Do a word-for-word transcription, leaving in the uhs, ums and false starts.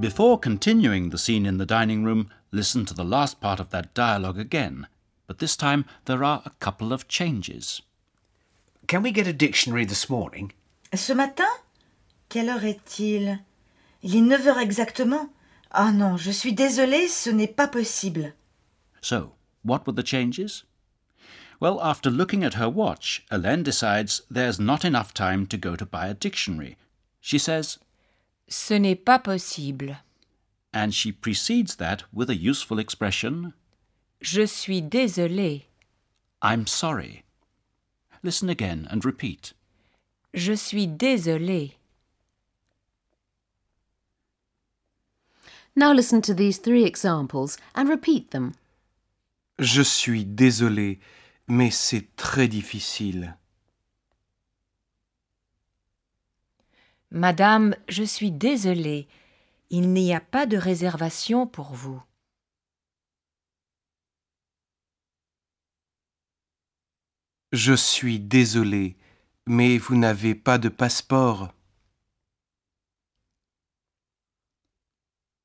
Before continuing the scene in the dining room, listen to the last part of that dialogue again. But this time there are a couple of changes. Can we get a dictionary this morning? Ce matin? Quelle heure est-il? Il est neuf heures exactement. Ah non, je suis désolée, ce n'est pas possible. So, what were the changes? Well, after looking at her watch, Hélène decides there's not enough time to go to buy a dictionary. She says, Ce n'est pas possible. and she precedes that with a useful expression, Je suis désolée. I'm sorry. Listen again and repeat. Je suis désolée. Now listen to these three examples and repeat them. Je suis désolé, mais c'est très difficile. Madame, je suis désolée. Il n'y a pas de réservation pour vous. Je suis désolé, mais vous n'avez pas de passeport.